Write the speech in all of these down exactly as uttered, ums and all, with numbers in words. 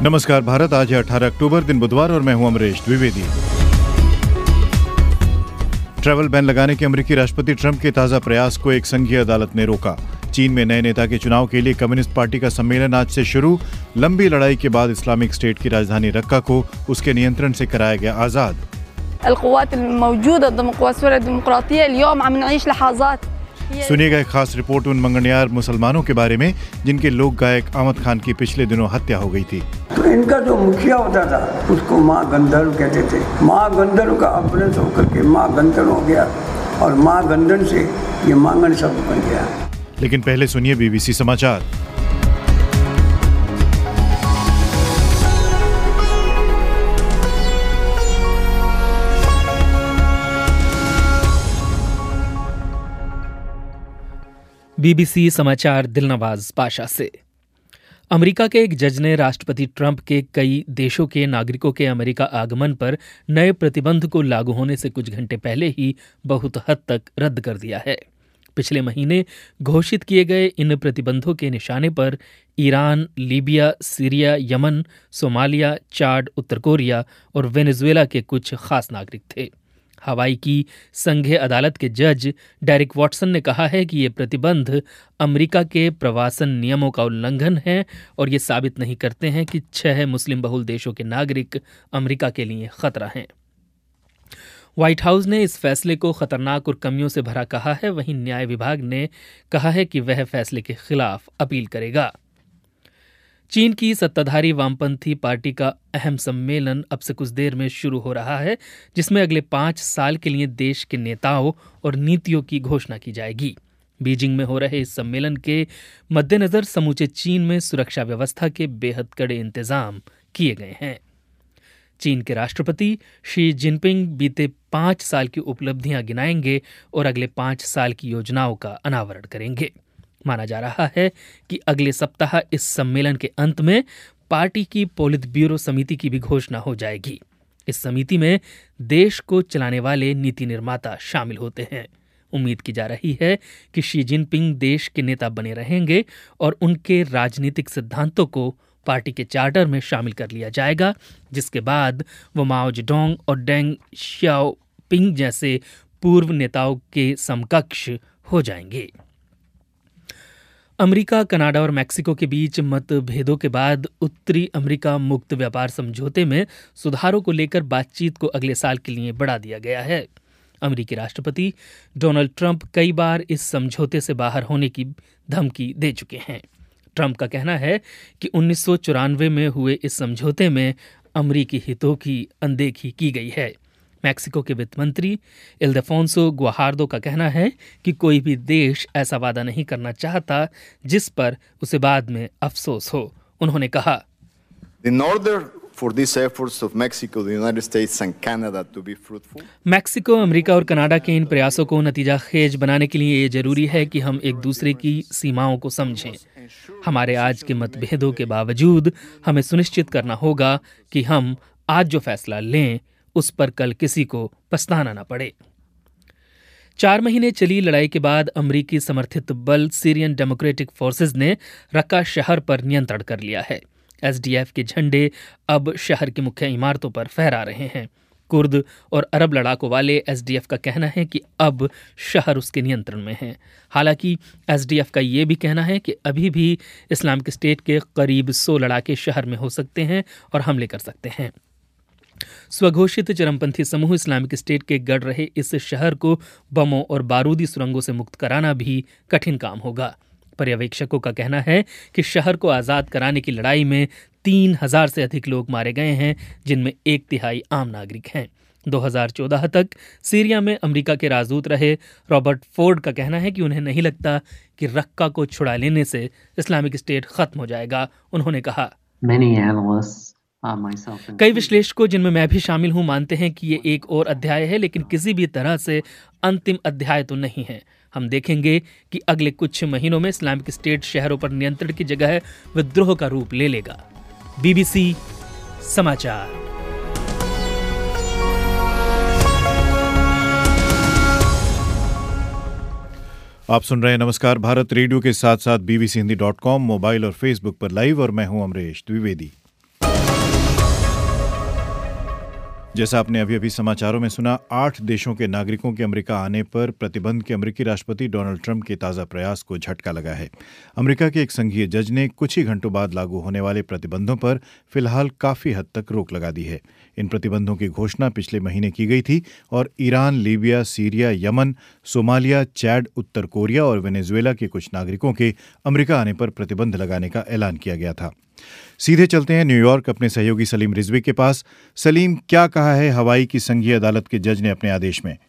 नमस्कार भारत, आज है अठारह अक्टूबर, दिन बुधवार, और मैं हूं अमरीश द्विवेदी। ट्रैवल बैन लगाने के अमेरिकी राष्ट्रपति ट्रंप के ताजा प्रयास को एक संघीय अदालत ने रोका। चीन में नए नेता के चुनाव के लिए कम्युनिस्ट पार्टी का सम्मेलन आज से शुरू। लंबी लड़ाई के बाद इस्लामिक स्टेट की राजधानी रक्का को उसके नियंत्रण से कराया गया आजाद। सुनिएगा एक खास रिपोर्ट उन मंगनियार मुसलमानों के बारे में जिनके लोक गायक आमद खान की पिछले दिनों हत्या हो गई थी। तो इनका जो मुखिया होता था उसको माँ गंधर्व कहते थे। माँ गंधर्व का अपने से होकर के माँ गंधर्व हो गया और माँ गंधन से ये मांगन शब्द बन गया। लेकिन पहले सुनिए बीबीसी समाचार। बीबीसी समाचार दिलनवाज पाशा से। अमेरिका के एक जज ने राष्ट्रपति ट्रंप के कई देशों के नागरिकों के अमेरिका आगमन पर नए प्रतिबंध को लागू होने से कुछ घंटे पहले ही बहुत हद तक रद्द कर दिया है। पिछले महीने घोषित किए गए इन प्रतिबंधों के निशाने पर Iran, Libya, Syria, Yemen, Somalia, Chad, उत्तर कोरिया और वेनेजुएला के कुछ खास नागरिक थे। हवाई की संघीय अदालत के जज डेरिक वॉटसन ने कहा है कि ये प्रतिबंध अमेरिका के प्रवासन नियमों का उल्लंघन है और ये साबित नहीं करते हैं कि छह मुस्लिम बहुल देशों के नागरिक अमेरिका के लिए खतरा हैं। व्हाइट हाउस ने इस फैसले को खतरनाक और कमियों से भरा कहा है। वहीं न्याय विभाग ने कहा है कि वह फैसले के खिलाफ अपील करेगा। चीन की सत्ताधारी वामपंथी पार्टी का अहम सम्मेलन अब से कुछ देर में शुरू हो रहा है, जिसमें अगले पांच साल के लिए देश के नेताओं और नीतियों की घोषणा की जाएगी। बीजिंग में हो रहे इस सम्मेलन के मद्देनजर समूचे चीन में सुरक्षा व्यवस्था के बेहद कड़े इंतजाम किए गए हैं। चीन के राष्ट्रपति शी जिनपिंग बीते पांच साल की उपलब्धियां गिनाएंगे और अगले पांच साल की योजनाओं का अनावरण करेंगे। माना जा रहा है कि अगले सप्ताह इस सम्मेलन के अंत में पार्टी की पोलित ब्यूरो समिति की भी घोषणा हो जाएगी। इस समिति में देश को चलाने वाले नीति निर्माता शामिल होते हैं। उम्मीद की जा रही है कि शी जिनपिंग देश के नेता बने रहेंगे और उनके राजनीतिक सिद्धांतों को पार्टी के चार्टर में शामिल कर लिया जाएगा, जिसके बाद वो माओ जेडोंग और डेंग श्याओपिंग जैसे पूर्व नेताओं के समकक्ष हो जाएंगे। अमेरिका, कनाडा और मैक्सिको के बीच मतभेदों के बाद उत्तरी अमेरिका मुक्त व्यापार समझौते में सुधारों को लेकर बातचीत को अगले साल के लिए बढ़ा दिया गया है। अमेरिकी राष्ट्रपति डोनाल्ड ट्रंप कई बार इस समझौते से बाहर होने की धमकी दे चुके हैं। ट्रंप का कहना है कि उन्नीस सौ चौरानवे में हुए इस समझौते में अमेरिकी हितों की अनदेखी की गई है। मैक्सिको के वित्त मंत्री इल्देफोंसो गुआहार्दो का कहना है कि कोई भी देश ऐसा वादा नहीं करना चाहता जिस पर उसे बाद में अफसोस हो। उन्होंने कहा, In order for these efforts of Mexico, the United States and Canada to be fruitful, Mexico, America और कनाडा के इन प्रयासों को नतीजा खेज बनाने के लिए ये जरूरी है कि हम एक दूसरे की सीमाओं को समझें। हमारे आज के मतभेदों के बावजूद हमें सुनिश्चित करना होगा कि हम आज जो फैसला लें उस पर कल किसी को पछताना न पड़े। चार महीने चली लड़ाई के बाद अमेरिकी समर्थित बल सीरियन डेमोक्रेटिक फोर्सेज ने रक्का शहर पर नियंत्रण कर लिया है। एसडीएफ के झंडे अब शहर की मुख्य इमारतों पर फहरा रहे हैं। कुर्द और अरब लड़ाकों वाले एसडीएफ का कहना है कि अब शहर उसके नियंत्रण में है। हालांकि एसडीएफ का ये भी कहना है कि अभी भी इस्लामिक स्टेट के करीब सौ लड़ाके शहर में हो सकते हैं और हमले कर सकते हैं। स्वघोषित चरमपंथी समूह इस्लामिक स्टेट के गढ़ रहे इस शहर को बमों और बारूदी सुरंगों से मुक्त कराना भी कठिन काम होगा। पर्यवेक्षकों का कहना है कि शहर को आज़ाद कराने की लड़ाई में तीन हजार से अधिक लोग मारे गए हैं, जिनमें एक तिहाई आम नागरिक हैं। दो हज़ार चौदह तक सीरिया में अमेरिका के राजदूत रहे रॉबर्ट फोर्ड का कहना है कि उन्हें नहीं लगता कि रक्का को छुड़ा लेने से इस्लामिक स्टेट खत्म हो जाएगा। उन्होंने कहा, कई विश्लेषकों, जिनमें मैं भी शामिल हूं, मानते हैं कि ये एक और अध्याय है, लेकिन किसी भी तरह से अंतिम अध्याय तो नहीं है। हम देखेंगे कि अगले कुछ महीनों में इस्लामिक स्टेट शहरों पर नियंत्रण की जगह विद्रोह का रूप ले लेगा। बीबीसी समाचार। आप सुन रहे हैं नमस्कार भारत रेडियो के साथ साथ BBC Hindi dot com, mobile और फेसबुक पर लाइव, और मैं हूं अमरीश द्विवेदी। जैसा आपने अभी अभी समाचारों में सुना, आठ देशों के नागरिकों के अमेरिका आने पर प्रतिबंध के अमेरिकी राष्ट्रपति डोनाल्ड ट्रंप के ताज़ा प्रयास को झटका लगा है। अमेरिका के एक संघीय जज ने कुछ ही घंटों बाद लागू होने वाले प्रतिबंधों पर फिलहाल काफी हद तक रोक लगा दी है। इन प्रतिबंधों की घोषणा पिछले महीने की गई थी और Iran, Libya, Syria, Yemen, Somalia, Chad, उत्तर कोरिया और वेनेजुएला के कुछ नागरिकों के अमेरिका आने पर प्रतिबंध लगाने का ऐलान किया गया था। सीधे चलते हैं न्यूयॉर्क अपने सहयोगी सलीम रिजवी के पास। सलीम, क्या कहा है हवाई की संघीय अदालत के जज ने अपने आदेश में?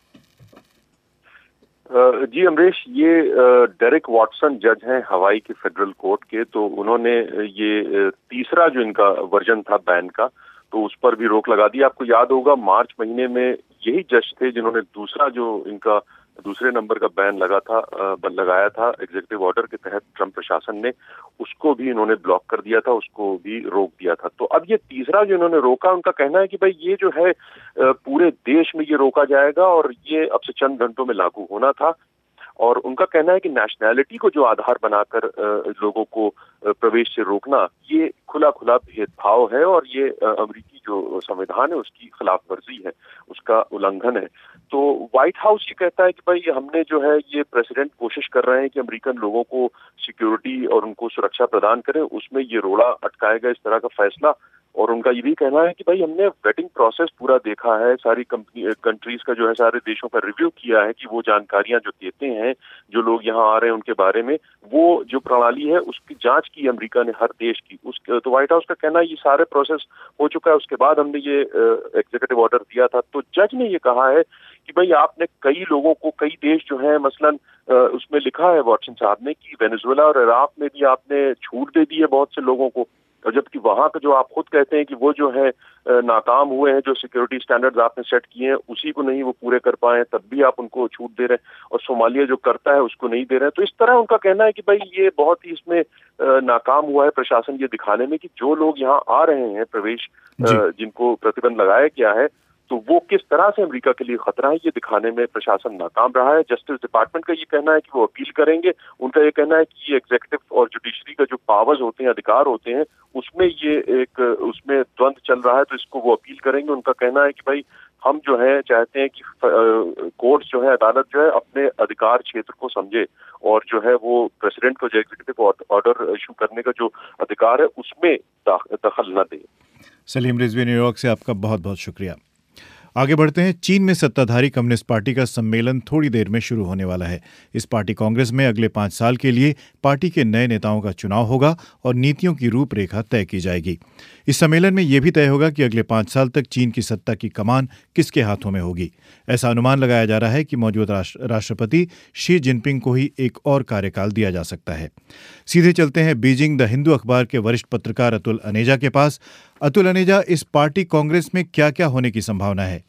जी अमरीश, ये डेरिक वाटसन जज हैं हवाई के फेडरल कोर्ट के। तो उन्होंने ये तीसरा जो इनका वर्जन था बैन का, तो उस पर भी रोक लगा दी। आपको याद होगा मार्च महीने में यही जज थे जिन्होंने दूसरा जो इनका दूसरे नंबर का बैन लगा था लगाया था एग्जीक्यूटिव ऑर्डर के तहत ट्रंप प्रशासन ने, उसको भी इन्होंने ब्लॉक कर दिया था, उसको भी रोक दिया था। तो अब ये तीसरा जो इन्होंने रोका, उनका कहना है कि भाई ये जो है पूरे देश में ये रोका जाएगा और ये अब से चंद घंटों में लागू होना था। और उनका कहना है कि नेशनैलिटी को जो आधार बनाकर लोगों को प्रवेश से रोकना, ये खुला खुला भेदभाव है और ये अमेरिकी जो संविधान है उसकी खिलाफ वर्जी है, उसका उल्लंघन है। तो व्हाइट हाउस ये कहता है कि भाई हमने जो है ये प्रेसिडेंट कोशिश कर रहे हैं कि अमेरिकन लोगों को सिक्योरिटी और उनको सुरक्षा प्रदान करें, उसमें ये रोड़ा अटकाएगा इस तरह का फैसला। और उनका ये भी कहना है कि भाई हमने वेटिंग प्रोसेस पूरा देखा है, सारी कंपनी कंट्रीज का जो है सारे देशों का रिव्यू किया है कि वो जानकारियां जो देते हैं जो लोग यहाँ आ रहे हैं उनके बारे में, वो जो प्रणाली है उसकी जांच की अमेरिका ने हर देश की। उस तो व्हाइट हाउस का कहना है ये सारे प्रोसेस हो चुका है, उसके बाद हमने ये एग्जीक्यूटिव ऑर्डर दिया था। तो जज ने ये कहा है कि भाई आपने कई लोगों को, कई देश जो है मसलन उसमें लिखा है वाटसन साहब ने कि वेनेजुएला और इराक में भी आपने छूट दे दी है बहुत से लोगों को, और जबकि वहां का जो आप खुद कहते हैं कि वो जो है नाकाम हुए हैं, जो सिक्योरिटी स्टैंडर्ड्स आपने सेट किए हैं उसी को नहीं वो पूरे कर पाए, तब भी आप उनको छूट दे रहे हैं, और सोमालिया जो करता है उसको नहीं दे रहे हैं। तो इस तरह उनका कहना है कि भाई ये बहुत ही इसमें नाकाम हुआ है प्रशासन ये दिखाने में कि जो लोग यहाँ आ रहे हैं प्रवेश जिनको प्रतिबंध लगाया गया है, तो वो किस तरह से अमेरिका के लिए खतरा है ये दिखाने में प्रशासन नाकाम रहा है। जस्टिस डिपार्टमेंट का ये कहना है कि वो अपील करेंगे। उनका ये कहना है कि ये एग्जीक्यूटिव और जुडिशरी का जो पावर्स होते हैं, अधिकार होते हैं, उसमें ये एक उसमें द्वंद चल रहा है, तो इसको वो अपील करेंगे। उनका कहना है कि भाई हम जो है चाहते हैं कि कोर्ट जो है, अदालत जो है अपने अधिकार क्षेत्र को समझे और जो है वो प्रेसिडेंट को जो एग्जीक्यूटिव ऑर्डर इशू करने का जो अधिकार है उसमें दखल न दे। सलीम रिजवी न्यूयॉर्क से आपका बहुत बहुत शुक्रिया। आगे बढ़ते हैं। चीन में सत्ताधारी कम्युनिस्ट पार्टी का सम्मेलन थोड़ी देर में शुरू होने वाला है। इस पार्टी कांग्रेस में अगले पांच साल के लिए पार्टी के नए नेताओं का चुनाव होगा और नीतियों की रूपरेखा तय की जाएगी। इस सम्मेलन में यह भी तय होगा कि अगले पांच साल तक चीन की सत्ता की कमान किसके हाथों में होगी। ऐसा अनुमान लगाया जा रहा है कि मौजूदा राष्ट्रपति शी जिनपिंग को ही एक और कार्यकाल दिया जा सकता है। सीधे चलते हैं बीजिंग द हिंदू अखबार के वरिष्ठ पत्रकार अतुल अनेजा के पास। अतुल अनेजा, इस पार्टी कांग्रेस में क्या क्या होने की संभावना है?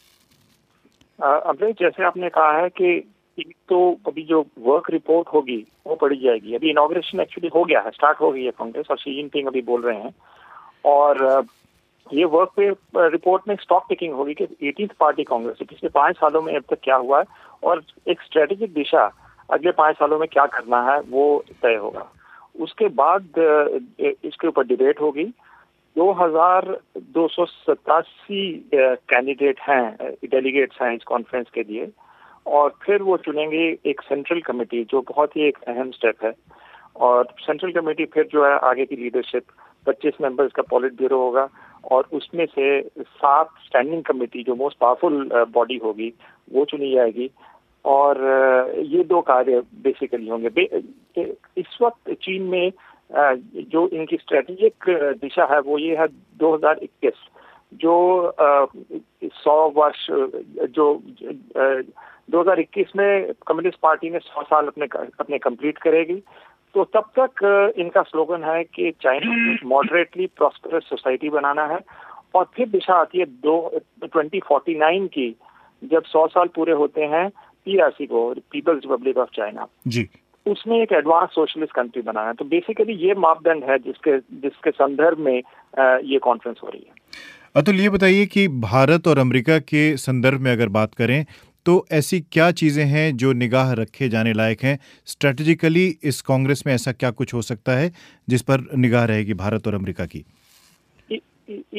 अभी जैसे आपने कहा है कि तो अभी जो वर्क रिपोर्ट होगी वो पढ़ी जाएगी। अभी इनॉग्रेशन एक्चुअली हो गया है, स्टार्ट हो गई है कांग्रेस, और शी जिनपिंग अभी बोल रहे हैं। और ये वर्क पे रिपोर्ट में स्टॉक टेकिंग होगी कि एटीन्थ पार्टी कांग्रेस है, पिछले पाँच सालों में अब तक क्या हुआ है और एक स्ट्रेटेजिक दिशा अगले पाँच सालों में क्या करना है वो तय होगा। उसके बाद इसके ऊपर डिबेट होगी। दो हजार दो सौ सतासी कैंडिडेट हैं, डेलीगेट्स हैं इस कॉन्फ्रेंस के लिए, और फिर वो चुनेंगे एक सेंट्रल कमेटी, जो बहुत ही एक अहम स्टेप है। और सेंट्रल कमेटी फिर जो है आगे की लीडरशिप, पच्चीस मेंबर्स का पॉलिट ब्यूरो होगा, और उसमें से सात स्टैंडिंग कमेटी जो मोस्ट पावरफुल बॉडी होगी वो चुनी जाएगी। और ये दो कार्य बेसिकली होंगे। इस वक्त चीन में जो इनकी स्ट्रेटेजिक दिशा है वो ये है दो हजार इक्कीस, जो सौ वर्ष जो दो हजार इक्कीस में कम्युनिस्ट पार्टी ने सौ साल अपने अपने कंप्लीट करेगी। तो तब तक इनका स्लोगन है कि चाइना मॉडरेटली प्रॉस्परस सोसाइटी बनाना है। और फिर दिशा आती है दो ट्वेंटी फोर्टी नाइन की, जब सौ साल पूरे होते हैं पीआरसी को, पीपल्स रिपब्लिक ऑफ चाइना जी, उसमें एक एडवांस सोशलिस्ट कंट्री बनाना है। तो बेसिकली ये मापदंड है जिसके जिसके संदर्भ में ये कॉन्फ्रेंस हो रही है। अतुल, ये बताइए कि भारत और अमेरिका के संदर्भ में अगर बात करें तो ऐसी क्या चीजें हैं जो निगाह रखे जाने लायक हैं? स्ट्रेटेजिकली इस कांग्रेस में ऐसा क्या कुछ हो सकता है जिस पर निगाह रहेगी भारत और अमेरिका की? एक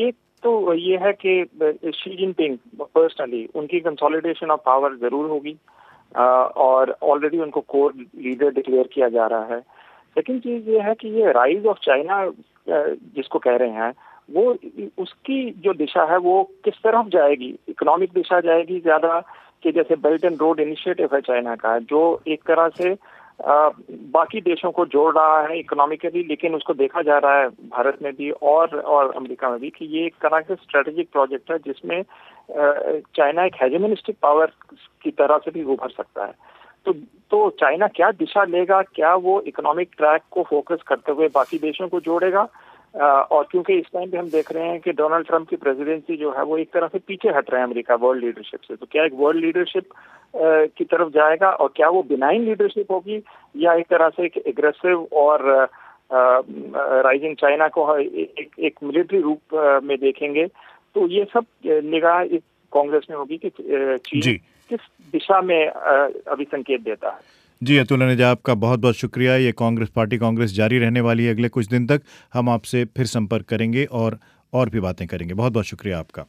तो ये है कि शी जिनपिंग पर्सनली उनकी कंसोलिडेशन ऑफ पावर जरूर होगी और ऑलरेडी उनको कोर लीडर डिक्लेयर किया जा रहा है। सेकंड चीज ये है कि ये राइज ऑफ चाइना जिसको कह रहे हैं वो उसकी जो दिशा है वो किस तरफ जाएगी, इकोनॉमिक दिशा जाएगी ज्यादा कि जैसे बेल्ट एंड रोड इनिशिएटिव है चाइना का जो एक तरह से आ, बाकी देशों को जोड़ रहा है इकोनॉमिकली, लेकिन उसको देखा जा रहा है भारत में भी और और अमेरिका में भी कि ये एक तरह से स्ट्रेटेजिक प्रोजेक्ट है जिसमें चाइना एक हेजेमोनिस्टिक पावर की तरह से भी उभर सकता है। तो तो चाइना क्या दिशा लेगा, क्या वो इकोनॉमिक ट्रैक को फोकस करते हुए बाकी देशों को जोड़ेगा, और क्योंकि इस टाइम पे हम देख रहे हैं कि डोनाल्ड ट्रंप की प्रेसिडेंसी जो है वो एक तरह से पीछे हट रहे हैं अमेरिका वर्ल्ड लीडरशिप से, तो क्या एक वर्ल्ड लीडरशिप की तरफ जाएगा और क्या वो बिनाइन लीडरशिप होगी या एक तरह से एक एग्रेसिव और राइजिंग चाइना को एक, एक मिलिट्री रूप में देखेंगे। तो ये सब निगाह इस कांग्रेस में होगी कि चीन किस दिशा में अभी संकेत देता है। जी अतुल अनेजा, आपका बहुत बहुत शुक्रिया। ये कांग्रेस पार्टी कांग्रेस जारी रहने वाली है अगले कुछ दिन तक। हम आपसे फिर संपर्क करेंगे और और भी बातें करेंगे। बहुत बहुत शुक्रिया आपका।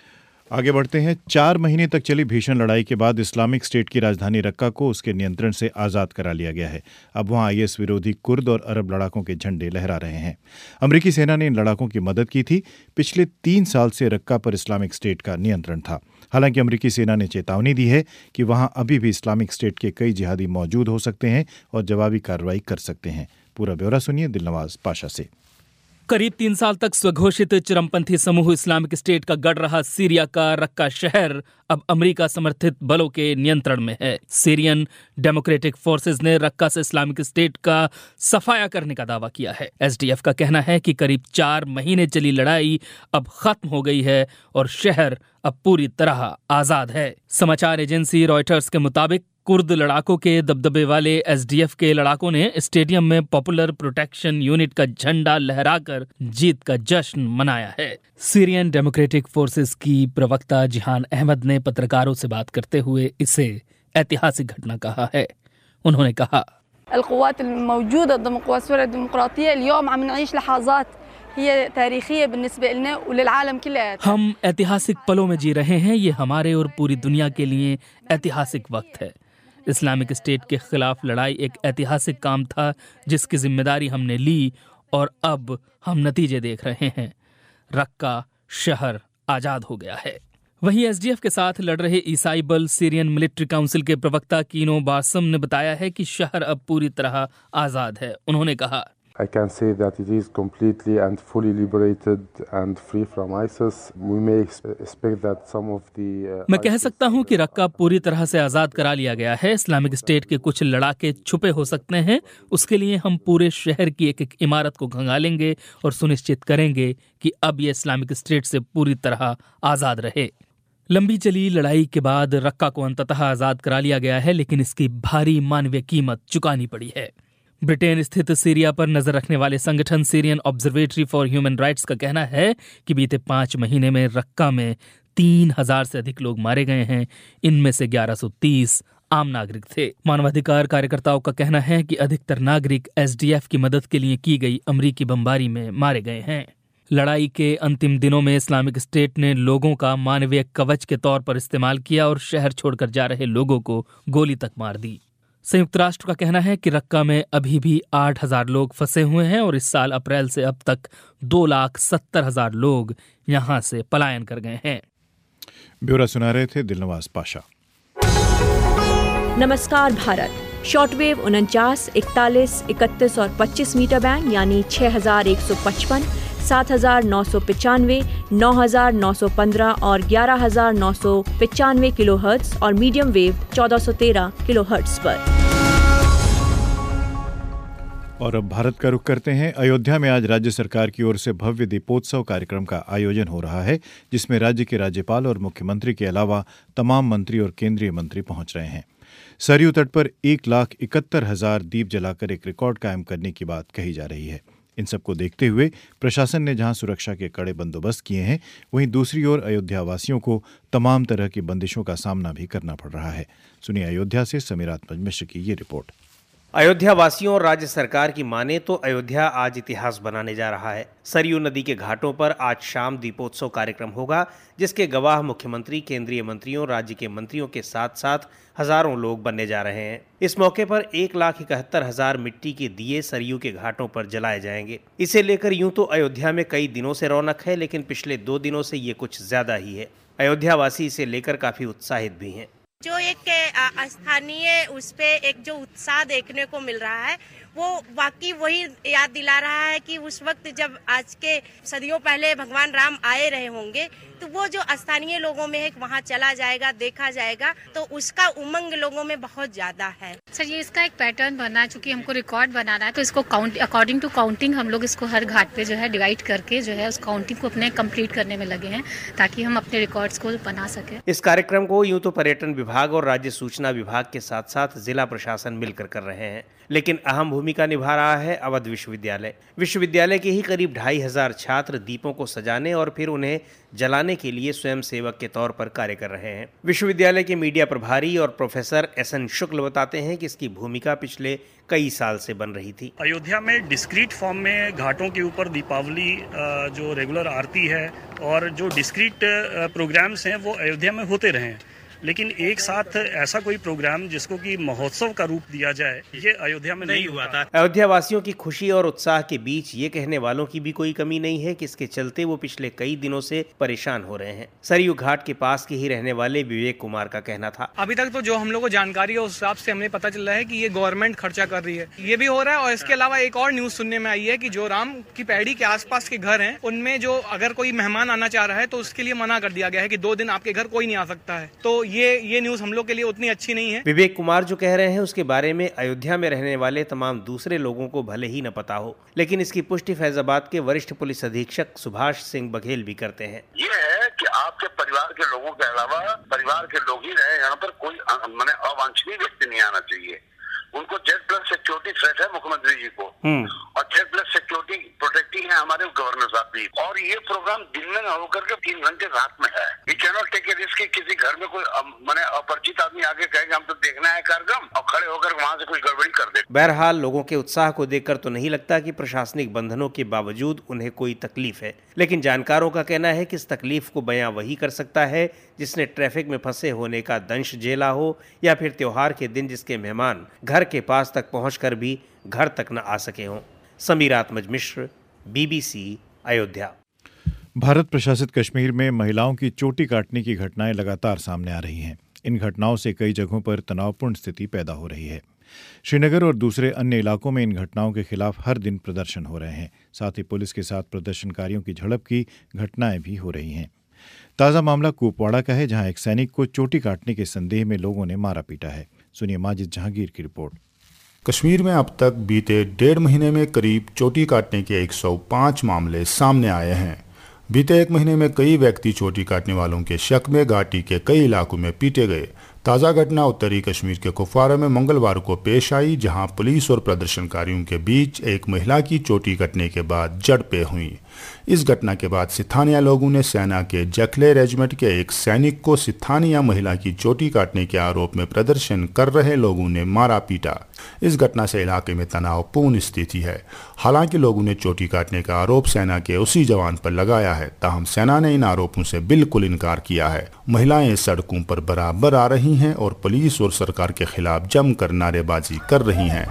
आगे बढ़ते हैं। चार महीने तक चली भीषण लड़ाई के बाद इस्लामिक स्टेट की राजधानी रक्का को उसके नियंत्रण से आज़ाद करा लिया गया है। अब वहां आईएस विरोधी कुर्द और अरब लड़ाकों के झंडे लहरा रहे हैं। अमेरिकी सेना ने इन लड़ाकों की मदद की थी। पिछले तीन साल से रक्का पर इस्लामिक स्टेट का नियंत्रण था। हालांकि अमेरिकी सेना ने चेतावनी दी है कि वहां अभी भी इस्लामिक स्टेट के कई जिहादी मौजूद हो सकते हैं और जवाबी कार्रवाई कर सकते हैं। पूरा ब्यौरा सुनिए दिलनवाज पाशा से। करीब तीन साल तक स्वघोषित चरमपंथी समूह इस्लामिक स्टेट का गढ़ रहा सीरिया का रक्का शहर अब अमेरिका समर्थित बलों के नियंत्रण में है। सीरियन डेमोक्रेटिक फोर्सेस ने रक्का से इस्लामिक स्टेट का सफाया करने का दावा किया है। एसडीएफ का कहना है कि करीब चार महीने चली लड़ाई अब खत्म हो गई है और शहर अब पूरी तरह आजाद है। समाचार एजेंसी रॉयटर्स के मुताबिक कुर्द लड़ाकों के दबदबे वाले एसडीएफ के लड़ाकों ने स्टेडियम में पॉपुलर प्रोटेक्शन यूनिट का झंडा लहराकर जीत का जश्न मनाया है। सीरियन डेमोक्रेटिक फोर्सेस की प्रवक्ता जिहान अहमद ने पत्रकारों से बात करते हुए इसे ऐतिहासिक घटना कहा है। उन्होंने कहा, القوات الموجودة ضمن قوات سوريا الديمقراطية اليوم عم نعيش لحظات هي تاريخية بالنسبة لنا وللعالم كله। हम ऐतिहासिक पलों में जी रहे हैं। ये हमारे और पूरी दुनिया के लिए ऐतिहासिक वक्त है। इस्लामिक स्टेट के खिलाफ लड़ाई एक ऐतिहासिक काम था जिसकी जिम्मेदारी हमने ली और अब हम नतीजे देख रहे हैं। रक्का शहर आजाद हो गया है। वहीं एसडीएफ के साथ लड़ रहे ईसाई बल सीरियन मिलिट्री काउंसिल के प्रवक्ता कीनो बासम ने बताया है कि शहर अब पूरी तरह आजाद है। उन्होंने कहा, I can say that it is completely and fully liberated and free from ISIS. We may expect that some of the uh, मैं कह सकता हूं कि रक्का पूरी तरह से आजाद करा लिया गया है। इस्लामिक स्टेट के कुछ लड़ाके छुपे हो सकते हैं। उसके लिए हम पूरे शहर की एक एक इमारत को खंगालेंगे और सुनिश्चित करेंगे कि अब ये इस्लामिक स्टेट से पूरी तरह आजाद रहे। लंबी चली लड़ाई के बाद रक्का को अंततः आजाद करा लिया गया है, लेकिन इसकी भारी मानवीय कीमत चुकानी पड़ी है। ब्रिटेन स्थित सीरिया पर नजर रखने वाले संगठन Syrian observatory for human rights का कहना है कि बीते पांच महीने में रक्का में तीन हजार से अधिक लोग मारे गए हैं। इनमें से ग्यारह सौ तीस आम नागरिक थे। मानवाधिकार कार्यकर्ताओं का कहना है कि अधिकतर नागरिक एसडीएफ की मदद के लिए की गई अमेरिकी बमबारी में मारे गए हैं। लड़ाई के अंतिम दिनों में इस्लामिक स्टेट ने लोगों का मानवीय कवच के तौर पर इस्तेमाल किया और शहर छोड़कर जा रहे लोगों को गोली तक मार दी। संयुक्त राष्ट्र का कहना है कि रक्का में अभी भी आठ हजार लोग फंसे हुए हैं और इस साल अप्रैल से अब तक दो लाख सत्तर हजार लोग यहां से पलायन कर गए हैं। ब्यौरा सुना रहे थे दिलनवाज पाशा। नमस्कार भारत। शॉर्टवेव उनचास, इकतालीस, इकतीस और पच्चीस मीटर बैंड यानी छह हजार एक सौ पचपन, सात हजार नौ सौ पचानवे, नौ हजार नौ सौ पंद्रह और ग्यारह हजार नौ सौ पचानवे किलो हर्ट्ज और मीडियम वेव चौदह सौ तेरह किलो हर्ट्ज पर। और अब भारत का रुख करते हैं। अयोध्या में आज राज्य सरकार की ओर से भव्य दीपोत्सव कार्यक्रम का आयोजन हो रहा है, जिसमें राज्य के राज्यपाल और मुख्यमंत्री के अलावा तमाम मंत्री और केंद्रीय मंत्री पहुंच रहे हैं। सरयू तट पर एक लाख इकहत्तर हजार दीप जलाकर एक रिकॉर्ड कायम करने की बात कही जा रही है। इन सबको देखते हुए प्रशासन ने जहां सुरक्षा के कड़े बंदोबस्त किए हैं, वहीं दूसरी ओर अयोध्या वासियों को तमाम तरह की बंदिशों का सामना भी करना पड़ रहा है। सुनिए अयोध्या से समीरात्मज मिश्र की ये रिपोर्ट। अयोध्या वासियों और राज्य सरकार की माने तो अयोध्या आज इतिहास बनाने जा रहा है। सरयू नदी के घाटों पर आज शाम दीपोत्सव कार्यक्रम होगा, जिसके गवाह मुख्यमंत्री, केंद्रीय मंत्रियों, राज्य के मंत्रियों के साथ साथ हजारों लोग बनने जा रहे हैं। इस मौके पर एक लाख इकहत्तर हजार मिट्टी के दिए सरयू के घाटों पर जलाए जाएंगे। इसे लेकर यूं तो अयोध्या में कई दिनों से रौनक है, लेकिन पिछले दो दिनों से ये कुछ ज्यादा ही है। अयोध्या वासी इसे लेकर काफी उत्साहित भी हैं। जो एक स्थानीय उस पे एक जो उत्साह देखने को मिल रहा है, वो वाकई वही याद दिला रहा है कि उस वक्त जब आज के सदियों पहले भगवान राम आए रहे होंगे, तो वो जो स्थानीय लोगों में है वहाँ चला जाएगा, देखा जाएगा, तो उसका उमंग लोगों में बहुत ज्यादा है। सर, ये इसका एक पैटर्न बनना है, चूंकि हमको रिकॉर्ड बनाना है, तो इसको काउंट अकॉर्डिंग टू काउंटिंग हम लोग इसको हर घाट पे जो है डिवाइड करके जो है उस काउंटिंग को अपने कंप्लीट करने में लगे हैं, ताकि हम अपने रिकॉर्ड्स को बना सके। इस कार्यक्रम को यूं तो पर्यटन विभाग और राज्य सूचना विभाग के साथ साथ जिला प्रशासन मिलकर कर रहे हैं, लेकिन अहम भूमिका निभा रहा है अवध विश्वविद्यालय। विश्वविद्यालय के ही करीब ढाई हजार छात्र दीपों को सजाने और फिर उन्हें जलाने के लिए स्वयं सेवक के तौर पर कार्य कर रहे हैं। विश्वविद्यालय के मीडिया प्रभारी और प्रोफेसर एस एन शुक्ल बताते हैं कि इसकी भूमिका पिछले कई साल से बन रही थी। अयोध्या में डिस्क्रीट फॉर्म में घाटों के ऊपर दीपावली जो रेगुलर आरती है और जो डिस्क्रीट प्रोग्राम्स हैं वो अयोध्या में होते रहे हैं, लेकिन एक साथ ऐसा कोई प्रोग्राम जिसको कि महोत्सव का रूप दिया जाए, ये अयोध्या में नहीं हुआ था। अयोध्या वासियों की खुशी और उत्साह के बीच ये कहने वालों की भी कोई कमी नहीं है कि इसके चलते वो पिछले कई दिनों से परेशान हो रहे हैं। सरयू घाट के पास के ही रहने वाले विवेक कुमार का कहना था, अभी तक तो जो हम लोग को जानकारी है उस हिसाब से हमें पता चल रहा है कि ये गवर्नमेंट खर्चा कर रही है, ये भी हो रहा है। और इसके अलावा एक और न्यूज सुनने में आई है कि जो राम की पैड़ी के आसपास के घर हैं, उनमें जो अगर कोई मेहमान आना चाह रहा है तो उसके लिए मना कर दिया गया है कि दो दिन आपके घर कोई नहीं आ सकता है। तो ये ये न्यूज हम लोग के लिए उतनी अच्छी नहीं है। विवेक कुमार जो कह रहे हैं उसके बारे में अयोध्या में रहने वाले तमाम दूसरे लोगों को भले ही न पता हो, लेकिन इसकी पुष्टि फैजाबाद के वरिष्ठ पुलिस अधीक्षक सुभाष सिंह बघेल भी करते हैं। ये है कि आपके परिवार के लोगों के अलावा परिवार के लोग ही रहे, यहाँ पर कोई माने अवांछनीय व्यक्ति नहीं आना चाहिए। उनको जेड प्लस सिक्योरिटी थ्रेट है मुख्यमंत्री जी को, और जेड प्लस सिक्योरिटी प्रोटेक्टिंग है हमारे गवर्नर साहब भी। और ये प्रोग्राम दिन में न होकर के तीन घंटे रात में है। We can not take a risk कि किसी घर में कोई माने अपरिचित आदमी आगे कहेगा हम तो देखना है कार्यक्रम, और खड़े होकर वहाँ से कोई गड़बड़ी कर दे। बहरहाल लोगों के उत्साह को देखकर तो नहीं लगता कि प्रशासनिक बंधनों के बावजूद उन्हें कोई तकलीफ है, लेकिन जानकारों का कहना है कि इस तकलीफ को बयां वही कर सकता है जिसने ट्रैफिक में फंसे होने का दंश झेला हो, या फिर त्योहार के दिन जिसके मेहमान घर के पास तक पहुंचकर भी घर तक न आ सके हों। समीर आत्मज मिश्र, बीबीसी, अयोध्या। भारत प्रशासित कश्मीर में महिलाओं की चोटी काटने की घटनाएं लगातार सामने आ रही हैं। इन घटनाओं से कई जगहों पर तनावपूर्ण स्थिति पैदा हो रही है। श्रीनगर और दूसरे अन्य इलाकों में इन घटनाओं के खिलाफ हर दिन प्रदर्शन हो रहे हैं। साथ ही पुलिस के साथ प्रदर्शनकारियों की झड़प की घटनाएं भी हो रही हैं। ताज़ा मामला कुपवाड़ा का है, जहां एक सैनिक को चोटी काटने के संदेह में लोगों ने मारा पीटा है। सुनिए माजिद जहांगीर की रिपोर्ट। कश्मीर में अब तक बीते डेढ़ महीने में करीब चोटी काटने के एक सौ पाँच मामले सामने आए हैं। बीते एक महीने में कई व्यक्ति चोटी काटने वालों के शक में घाटी के कई इलाकों में पीटे गए। ताज़ा घटना उत्तरी कश्मीर के कुपवाड़ा में मंगलवार को पेश आई, जहां पुलिस और प्रदर्शनकारियों के बीच एक महिला की चोटी कटने के बाद झड़पें हुई। इस घटना के बाद स्थानीय लोगों ने सेना के जखले रेजिमेंट के एक सैनिक को स्थानीय महिला की चोटी काटने के आरोप में प्रदर्शन कर रहे लोगों ने मारा पीटा। इस घटना से इलाके में तनावपूर्ण स्थिति है। हालांकि लोगों ने चोटी काटने का आरोप सेना के उसी जवान पर लगाया है, ताहम सेना ने इन आरोपों से बिल्कुल इनकार किया है। महिलाएं सड़कों पर बराबर आ रही हैं और पुलिस और सरकार के खिलाफ जमकर नारेबाजी कर रही हैं।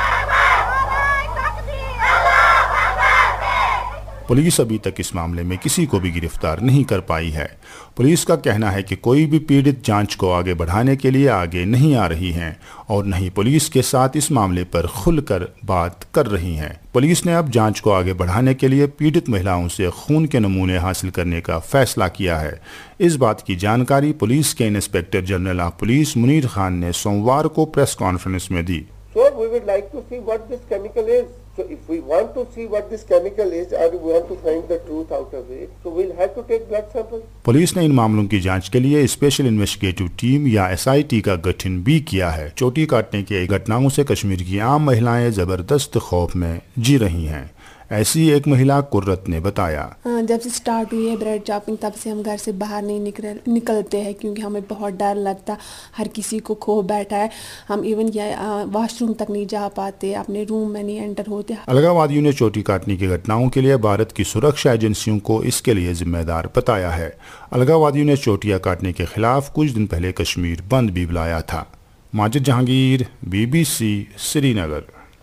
पुलिस अभी तक इस मामले में किसी को भी गिरफ्तार नहीं कर पाई है। पुलिस का कहना है कि कोई भी पीड़ित जांच को आगे बढ़ाने के लिए आगे नहीं आ रही हैं और न ही पुलिस के साथ इस मामले पर खुलकर बात कर रही हैं। पुलिस ने अब जांच को आगे बढ़ाने के लिए पीड़ित महिलाओं से खून के नमूने हासिल करने का फैसला किया है। इस बात की जानकारी पुलिस के inspector general of police Munir Khan ने सोमवार को प्रेस कॉन्फ्रेंस में दी। So we would like to see what this chemical is. So if we want to see what this chemical is, or we want to find the truth out of it, so we'll have to take blood samples. Police ने इन मामलों की जांच के लिए special investigative team या S I T का गठन भी किया है। चोटी काटने की घटनाओं से कश्मीर की आम महिलाएं जबरदस्त खौफ में जी रही हैं। ऐसी एक महिला कुर्रत ने बताया। जब से स्टार्ट हुई है ब्रेड चॉपिंग तब से हम घर से बाहर नहीं निकल निकलते हैं क्योंकि हमें बहुत डर लगता, हर किसी को खौफ बैठा है। हम इवन वॉशरूम तक नहीं जा पाते, अपने रूम में नहीं एंटर होते। अलगाववादियों ने चोटी काटने की घटनाओं के लिए भारत की सुरक्षा एजेंसियों को इसके लिए जिम्मेदार बताया है। अलगाववादियों ने चोटियां काटने के खिलाफ कुछ दिन पहले कश्मीर बंद भी बुलाया था। माजिद जहांगीर, बीबीसी, श्रीनगर।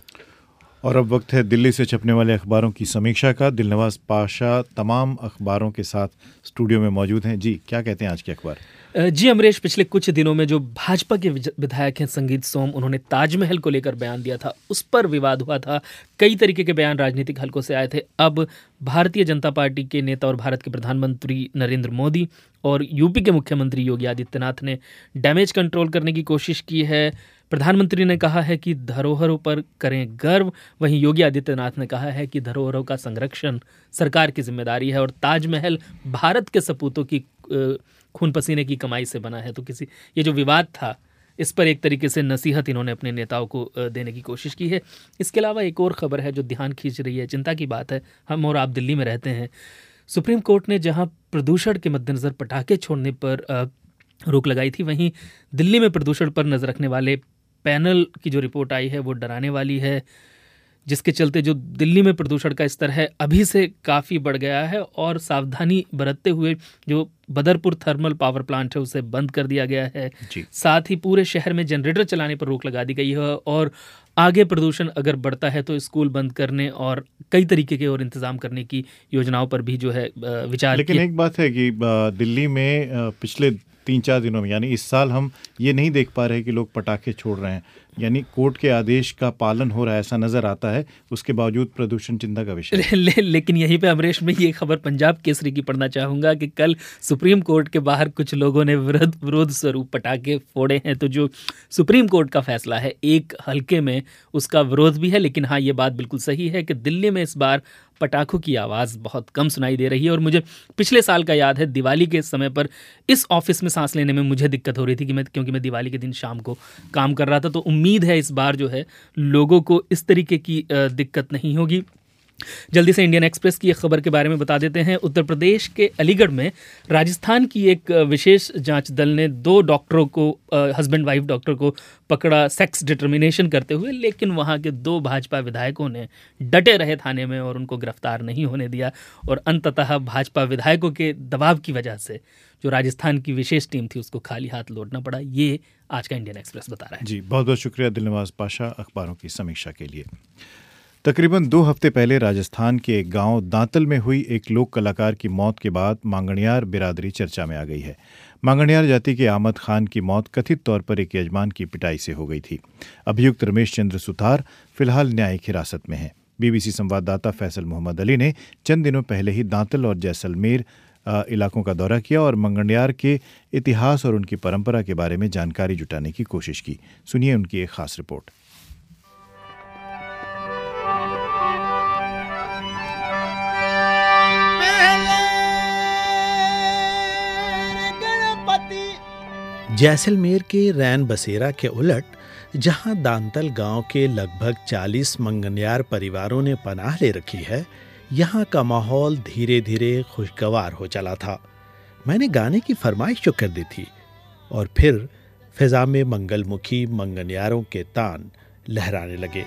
और अब वक्त है दिल्ली से छपने वाले अखबारों की समीक्षा का। दिलनवाज पाशा तमाम अखबारों के साथ स्टूडियो में मौजूद हैं। जी, क्या कहते हैं आज के अखबार? जी अमरीश, पिछले कुछ दिनों में जो भाजपा के विधायक हैं संगीत सोम, उन्होंने ताजमहल को लेकर बयान दिया था, उस पर विवाद हुआ था। कई तरीके के बयान राजनीतिक हलकों से आए थे। अब भारतीय जनता पार्टी के नेता और भारत के प्रधानमंत्री नरेंद्र मोदी और यूपी के मुख्यमंत्री योगी आदित्यनाथ ने डैमेज कंट्रोल करने की कोशिश की है। प्रधानमंत्री ने कहा है कि धरोहरों पर करें गर्व, वहीं योगी आदित्यनाथ ने कहा है कि धरोहरों का संरक्षण सरकार की जिम्मेदारी है और ताजमहल भारत के सपूतों की खून पसीने की कमाई से बना है। तो किसी ये जो विवाद था, इस पर एक तरीके से नसीहत इन्होंने अपने नेताओं को देने की कोशिश की है। इसके अलावा एक और खबर है जो ध्यान खींच रही है, चिंता की बात है। हम और आप दिल्ली में रहते हैं। सुप्रीम कोर्ट ने जहां प्रदूषण के मद्देनज़र पटाखे छोड़ने पर रोक लगाई थी, वहीं दिल्ली में प्रदूषण पर नज़र रखने वाले पैनल की जो रिपोर्ट आई है वो डराने वाली है, जिसके चलते जो दिल्ली में प्रदूषण का स्तर है अभी से काफ़ी बढ़ गया है और सावधानी बरतते हुए जो बदरपुर थर्मल पावर प्लांट है उसे बंद कर दिया गया है। साथ ही पूरे शहर में जनरेटर चलाने पर रोक लगा दी गई है और आगे प्रदूषण अगर बढ़ता है तो स्कूल बंद करने और कई तरीके के और इंतजाम करने की योजनाओं पर भी जो है विचार। लेकिन एक बात है कि दिल्ली में पिछले तीन चार दिनों में, यानी इस साल हम ये नहीं देख पा रहे कि लोग पटाखे छोड़ रहे हैं, यानी कोर्ट के आदेश का पालन हो रहा है ऐसा नजर आता है। उसके बावजूद प्रदूषण चिंता का विषय है। ले, लेकिन यहीं पे अमरीश में ये खबर पंजाब केसरी की पढ़ना चाहूँगा कि कल सुप्रीम कोर्ट के बाहर कुछ लोगों ने विरोध विरोध स्वरूप पटाखे फोड़े हैं। तो जो सुप्रीम कोर्ट का फैसला है, एक हल्के में उसका विरोध भी है, लेकिन हाँ ये बात बिल्कुल सही है कि दिल्ली में इस बार पटाखों की आवाज़ बहुत कम सुनाई दे रही है। और मुझे पिछले साल का याद है, दिवाली के समय पर इस ऑफिस में सांस लेने में मुझे दिक्कत हो रही थी कि मैं क्योंकि मैं दिवाली के दिन शाम को काम कर रहा था। तो उम्मीद है इस बार जो है लोगों को इस तरीके की दिक्कत नहीं होगी। जल्दी से इंडियन एक्सप्रेस की एक खबर के बारे में बता देते हैं। उत्तर प्रदेश के अलीगढ़ में राजस्थान की एक विशेष जांच दल ने दो डॉक्टरों को, हस्बैंड वाइफ डॉक्टर को पकड़ा सेक्स डिटर्मिनेशन करते हुए, लेकिन वहां के दो भाजपा विधायकों ने डटे रहे थाने में और उनको गिरफ्तार नहीं होने दिया और अंततः भाजपा विधायकों के दबाव की वजह से जो राजस्थान की विशेष टीम थी उसको खाली हाथ लौटना पड़ा। ये आज का इंडियन एक्सप्रेस बता रहा है। जी, बहुत बहुत शुक्रिया दिलनवाज पाशा अखबारों की समीक्षा के लिए। तकरीबन दो हफ्ते पहले राजस्थान के एक गांव दांतल में हुई एक लोक कलाकार की मौत के बाद मांगणियार बिरादरी चर्चा में आ गई है। मांगणियार जाति के आमद खान की मौत कथित तौर पर एक यजमान की पिटाई से हो गई थी। अभियुक्त रमेश चंद्र सुथार फिलहाल न्यायिक हिरासत में है। बीबीसी संवाददाता फैसल मोहम्मद अली ने चंद दिनों पहले ही दांतल और जैसलमेर इलाकों का दौरा किया और मांगणियार के इतिहास और उनकी परंपरा के बारे में जानकारी जुटाने की कोशिश की। सुनिए उनकी एक खास रिपोर्ट। जैसलमेर के रैन बसेरा के उलट, जहां दांतल गांव के लगभग चालीस मंगनियार परिवारों ने पनाह ले रखी है, यहाँ का माहौल धीरे धीरे खुशगवार हो चला था। मैंने गाने की फरमाइश जो कर दी थी और फिर फिजा में मंगलमुखी मंगनियारों के तान लहराने लगे।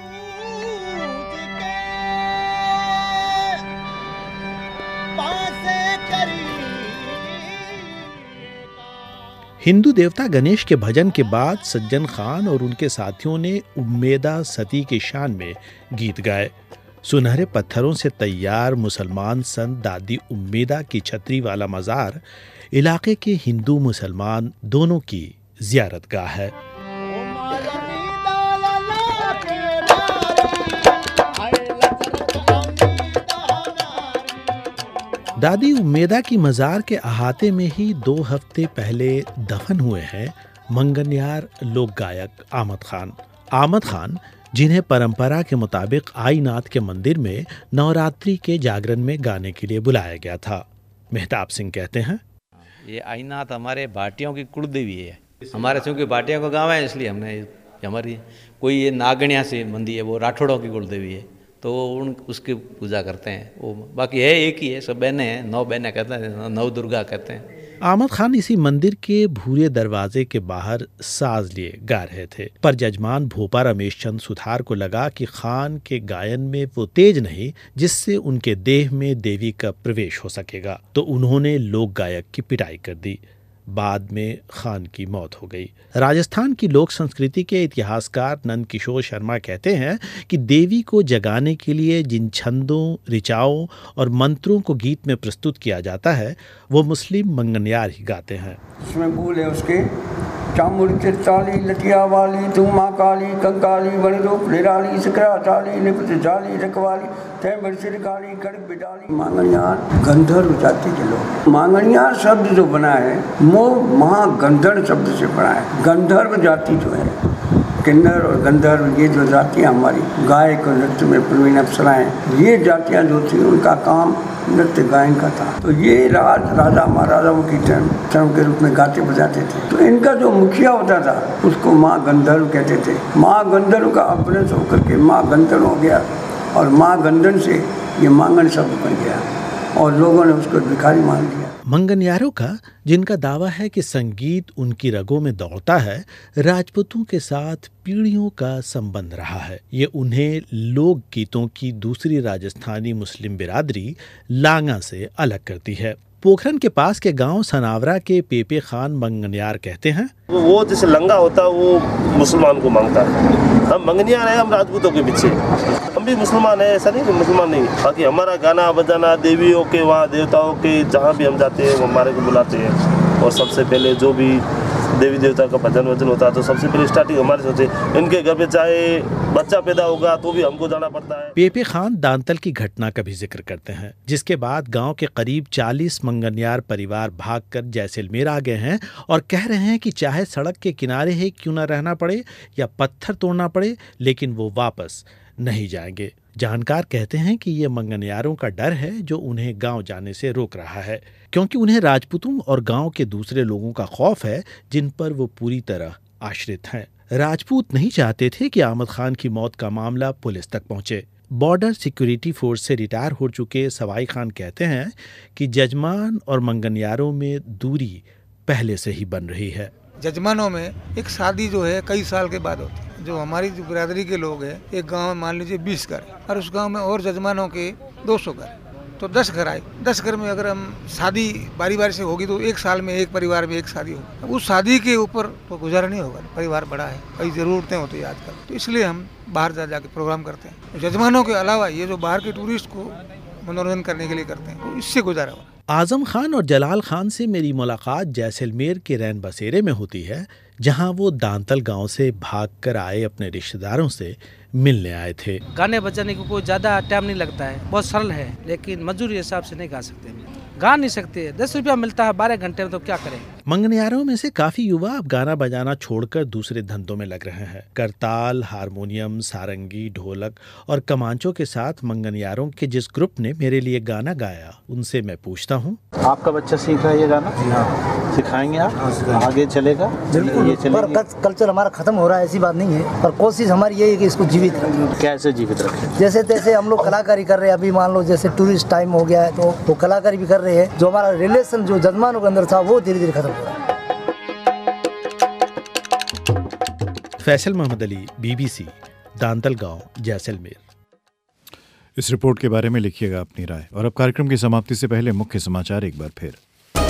हिंदू देवता गणेश के भजन के बाद सज्जन खान और उनके साथियों ने उम्मेदा सती की शान में गीत गाए। सुनहरे पत्थरों से तैयार मुसलमान संत दादी उम्मेदा की छतरी वाला मज़ार इलाके के हिंदू मुसलमान दोनों की ज़ियारतगाह है। दादी उम्मेदा की मज़ार के अहाते में ही दो हफ्ते पहले दफन हुए हैं मंगनियार लोक गायक आमद खान। आमद खान जिन्हें परंपरा के मुताबिक आईनाथ के मंदिर में नवरात्रि के जागरण में गाने के लिए बुलाया गया था। मेहताब सिंह कहते हैं, ये आईनाथ हमारे भाटियों की कुलदेवी है। हमारे चूँकि भाटियों का गाँव है इसलिए हमने हमारी कोई ये नागणिया से मंदिर है, वो राठौड़ों की कुलदेवी है, तो उन उसकी पूजा करते हैं। वो बाकी है एक ही है, सब बहनें हैं, नौ बहनें कहते हैं, नौ दुर्गा कहते हैं। अहमद खान इसी मंदिर के भूरे दरवाजे के बाहर साज लिए गा रहे थे, पर जजमान भोपा रमेश चंद सुथार को लगा कि खान के गायन में वो तेज नहीं जिससे उनके देह में देवी का प्रवेश हो सकेगा, तो उन्होंने लोक गायक की पिटाई कर दी। बाद में खान की मौत हो गई। राजस्थान की लोक संस्कृति के इतिहासकार नंद किशोर शर्मा कहते हैं कि देवी को जगाने के लिए जिन छंदों, ऋचाओं और मंत्रों को गीत में प्रस्तुत किया जाता है वो मुस्लिम मंगनयार ही गाते हैं। इसमें बोल है उसके चामुंड चिरताली लटिया वाली तू माँ काली कंकाली बड़ी रूप निराली सकरा चाली निपट जाली रखवाली तय बरसिर काली कड़क बिडाली। मांगणियार गंधर्व जाति के लोग। मांगणियार शब्द जो बना है वो महागंधर्व शब्द से बना है। गंधर्व जाति जो है, किन्नर और गंधर्व, ये जो जातियाँ हमारी गायक और नृत्य में प्रवीण अप्सराएं, ये जातियाँ जो थी उनका काम नृत्य गायन का था। तो ये राज राजा महाराजाओं की टर्म के रूप में गाते बजाते थे। तो इनका जो मुखिया होता था उसको माँ गंधर्व कहते थे। माँ गंधर्व का अपभ्रंश होकर के माँ गंधर्व हो गया और माँ गंधन से ये मांगन शब्द बन गया और लोगों ने उसको भिखारी मान लिया। मंगनयारों का, जिनका दावा है कि संगीत उनकी रगों में दौड़ता है, राजपूतों के साथ पीढ़ियों का संबंध रहा है। ये उन्हें लोक गीतों की दूसरी राजस्थानी मुस्लिम बिरादरी लांगा से अलग करती है। पोखरन के पास के गांव सनावरा के पेपे खान मंगनयार कहते हैं, वो जैसे लंगा होता है वो मुसलमान को मांगता है। हम मंगनियार हैं, हम राजपूतों के पीछे, हम भी मुसलमान हैं, ऐसा नहीं कि मुसलमान नहीं। बाकी हमारा गाना बजाना देवियों के, वहाँ देवताओं के जहाँ भी हम जाते हैं वो हमारे को बुलाते हैं। और सबसे पहले जो भी देवी देवता का भजन वजन होता है तो सबसे पहले स्टार्टिंग हमारे से होती है। इनके घर पे चाहे बच्चा पैदा होगा तो भी हमको जाना पड़ता है। पेपे खान दांतल की घटना का भी जिक्र करते हैं, जिसके बाद गांव के करीब चालीस मंगनयार परिवार भागकर जैसलमेर आ गए हैं और कह रहे हैं कि चाहे सड़क के किनारे ही क्यों न रहना पड़े या पत्थर तोड़ना पड़े, लेकिन वो वापस नहीं जाएंगे। जानकार कहते हैं कि ये मंगनयारों का डर है जो उन्हें गांव जाने से रोक रहा है, क्योंकि उन्हें राजपूतों और गांव के दूसरे लोगों का खौफ है जिन पर वो पूरी तरह आश्रित हैं। राजपूत नहीं चाहते थे कि अहमद खान की मौत का मामला पुलिस तक पहुंचे। बॉर्डर सिक्योरिटी फोर्स से रिटायर हो चुके सवाई खान कहते हैं कि जजमान और मंगनयारों में दूरी पहले से ही बन रही है। जजमानों में एक शादी जो है कई साल के बाद होती है। जो हमारी जो बिरादरी के लोग हैं, एक गांव में मान लीजिए बीस घर और उस गांव में और जजमानों के दो सौ घर, तो दस घर आए। दस घर में अगर हम शादी बारी बारी से होगी तो एक साल में एक परिवार में एक शादी होगी। उस शादी के ऊपर तो गुजारा नहीं होगा, परिवार बड़ा है, कई ज़रूरतें होती है आजकल, तो इसलिए हम बाहर जा जाके प्रोग्राम करते हैं। जजमानों के अलावा ये जो बाहर के टूरिस्ट को मनोरंजन करने के लिए करते हैं, तो इससे गुजारा हुआ। आजम खान और जलाल खान से मेरी मुलाकात जैसलमेर के रैन बसेरे में होती है, जहां वो दांतल गांव से भागकर आए अपने रिश्तेदारों से मिलने आए थे। गाने बजाने को कोई ज़्यादा टाइम नहीं लगता है, बहुत सरल है, लेकिन मजदूरी हिसाब से नहीं गा सकते, गा नहीं सकते। दस रुपया मिलता है बारह घंटे में, तो क्या करें। मंगनयारों में से काफी युवा अब गाना बजाना छोड़कर दूसरे धंधों में लग रहे हैं। करताल, हारमोनियम, सारंगी, ढोलक और कमांचों के साथ मंगनयारों के जिस ग्रुप ने मेरे लिए गाना गाया, उनसे मैं पूछता हूँ, आपका बच्चा सीख रहा है ये गाना? हाँ। सिखाएंगे आप? हाँ, आगे चलेगा? बिल्कुल, पर कल्चर हमारा खत्म हो रहा है ऐसी बात नहीं है, पर कोशिश हमारी यही है कि इसको जीवित रखें। कैसे जीवित रखें? जैसे तैसे हम लोग कलाकारी कर रहे हैं। अभी मान लो जैसे टूरिस्ट टाइम हो गया है तो वो कलाकारी भी कर रहे हैं। जो हमारा रिलेशन जो जजमानों के अंदर था वो धीरे धीरे खत्म हो रहा है। फैसल मोहम्मद अली, बीबीसी, दांतल गांव, जैसलमेर। इस रिपोर्ट के बारे में लिखिएगा अपनी राय। और अब कार्यक्रम की समाप्ति से पहले मुख्य समाचार एक बार फिर।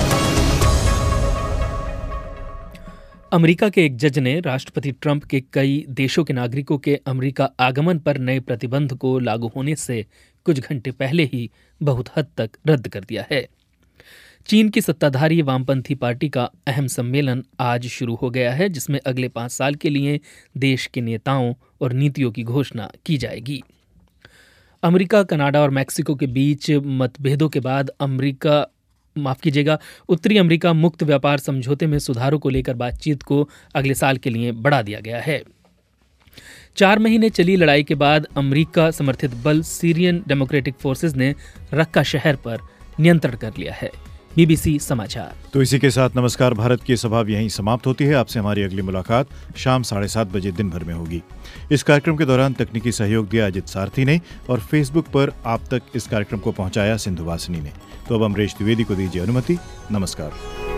अमेरिका के एक जज ने राष्ट्रपति ट्रंप के कई देशों के नागरिकों के अमेरिका आगमन पर नए प्रतिबंध को लागू होने से कुछ घंटे पहले ही बहुत हद तक रद्द कर दिया है। चीन की सत्ताधारी वामपंथी पार्टी का अहम सम्मेलन आज शुरू हो गया है, जिसमें अगले पाँच साल के लिए देश के नेताओं और नीतियों की घोषणा की जाएगी। अमेरिका, कनाडा और मैक्सिको के बीच मतभेदों के बाद अमेरिका माफ कीजिएगा उत्तरी अमेरिका मुक्त व्यापार समझौते में सुधारों को लेकर बातचीत को अगले साल के लिए बढ़ा दिया गया है। चार महीने चली लड़ाई के बाद अमेरिका समर्थित बल सीरियन डेमोक्रेटिक फोर्सेस ने रक्का शहर पर नियंत्रण कर लिया है। बीबीसी समाचार। तो इसी के साथ नमस्कार भारत की सभा यहीं समाप्त होती है। आपसे हमारी अगली मुलाकात शाम साढ़े सात बजे दिन भर में होगी। इस कार्यक्रम के दौरान तकनीकी सहयोग दिया अजित सारथी ने और फेसबुक पर आप तक इस कार्यक्रम को पहुंचाया सिंधु वासनी ने। तो अब अमरीश द्विवेदी को दीजिए अनुमति। नमस्कार।